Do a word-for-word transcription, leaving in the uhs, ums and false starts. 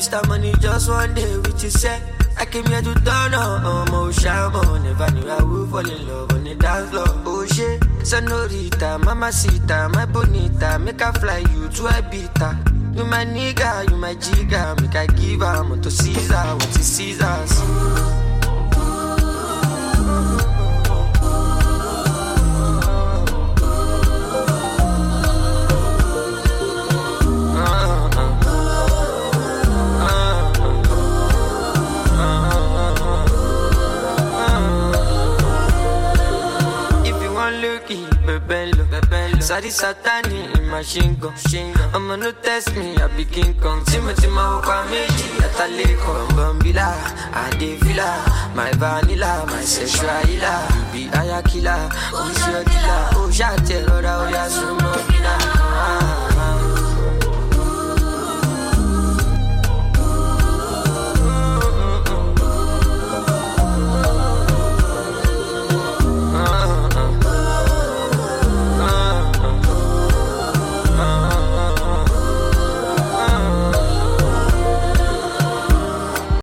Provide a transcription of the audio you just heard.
that money just one day with you set. I came here to turn on, um, oh shaman. Never knew I would fall in love on the dance floor. Oh shit, senorita, mamacita, my bonita, make I fly you to Ibiza. You my nigga, you my jigga, make I give her to Caesar, what is Caesar's? Sadi Satani in machine gun. I'ma no test me, I be King Kong. Timothy Mahoka Meji, Ataleko, Bambila, Adevila, my vanilla, my sexual healer. You be Ayakila, who's your dealer? Oh, Shate, Roda, Oya, Sumo, Bina.